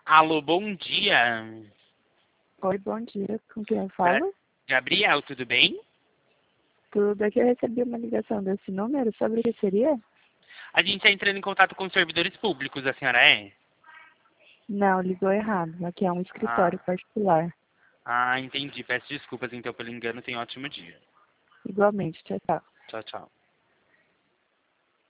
Alô, bom dia. Oi, bom dia. Com quem eu falo? Gabriel, tudo bem? Tudo aqui, eu recebi uma ligação desse número. Sobre o que seria? A gente está entrando em contato com servidores públicos, a senhora é? Não, ligou errado. Aqui é um Ah, escritório particular. entendi. Peço desculpas então pelo engano. Tenha um ótimo dia. Igualmente, tchau, tchau. Tchau, tchau.